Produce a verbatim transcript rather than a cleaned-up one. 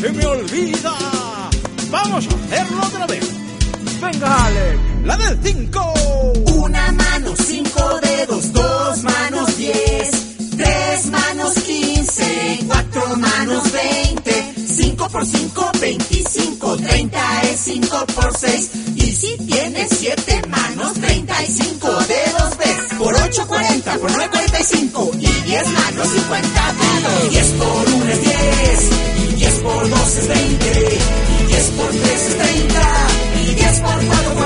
se me olvida. Vamos a hacerlo otra vez. Venga, Alex, la del cinco. Una mano, cinco dedos, dos manos, diez, tres manos, quince, cuatro manos, veinte, cinco por cinco, veinticinco, treinta es cinco por seis. Y si tienes siete manos, treinta y cinco dedos ves. Por ocho, cuarenta, por nueve, cuarenta y cinco. Y diez manos, cincuenta dedos. diez por uno es diez, y diez por dos es veinte, y diez por tres es treinta, y diez por cuatro